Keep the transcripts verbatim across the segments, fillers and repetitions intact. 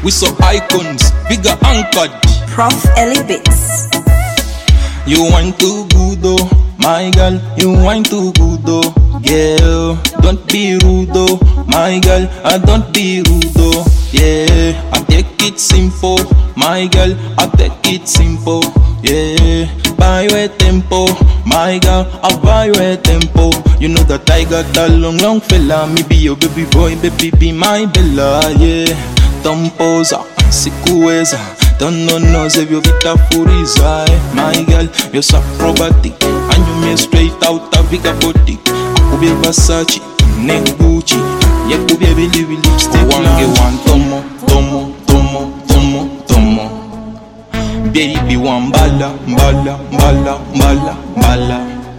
We saw icons, bigger anchored. Prof Ellie Bits. You want too good though, my girl. You want too good though, girl. Don't be rude though, my girl. I don't be rude though, yeah. I take it simple, my girl. I take it simple, yeah. Buy your tempo, my girl. I buy your tempo. You know that I got a long, long fella. Me be your baby boy, baby be my bella, yeah. Tamposa, sikuweza. Don't know no if you vita furiza, my girl. You're so acrobatic, and you me straight out of Vika boutique. Akubye Versace, ne Gucci. Ye kubye bili bili lipstick. Wange wan tomo, tomo, tomo, tomo, tomo. Baby wan bala, bala, bala, bala, bala.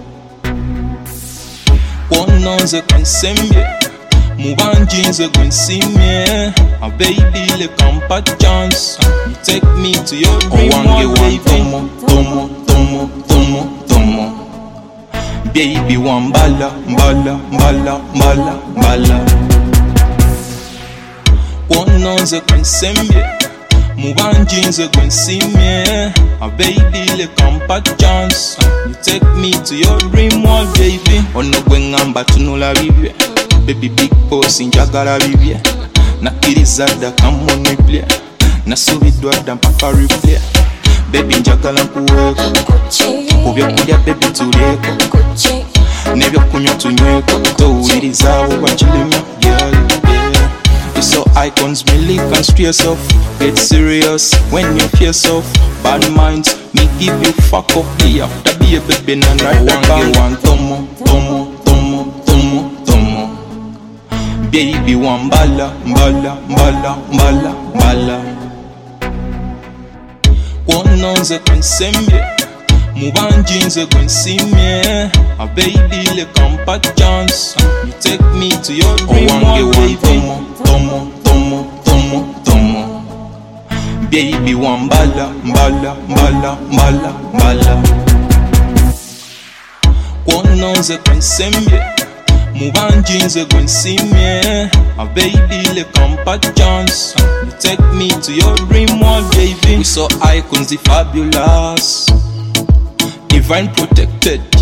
Kono ze kwensemye, mubanji ze kwensimye. A baby le kampa chance. You take me to your dream world, baby. Tomo, tomo, tomo, tomo, tomo. Baby wan bala, bala, bala, bala, bala. Kono ze kwensemye, mubanji ze kwensimye. A baby le kampa chance. You take me to your dream world, baby. Ono gwengamba tunula bibye. Baby big boss njagala bibye. Nakiriza da kamone play. Nasubidwa da mpaka replay. Baby njagala nkuweko. Kubyo kulya baby tulyeko. Nebyo kunywa tunyweko. Towuliriza obakirimya girl, yeah. You saw icons, me lick and stress off. Get serious when you face off. Bad minds, me give you fuck up. Be after be a baby and right back. One tomo, tomo, tomo, tomo, tomo. Baby wan bala, bala, bala, bala, bala. Kono ze kwensemye, mubanji ze kwensimye. A baby le kampa chance. You take me to your dream world, baby. Tomo, tomo, tomo, tomo, tomo. Baby wan bala, bala, bala, bala, bala. Kono ze kwensemye, mubanji ze kwensimye. A baby le kampa chance. You take me to your dream world, baby. We saw icons, the fabulous, divine protected.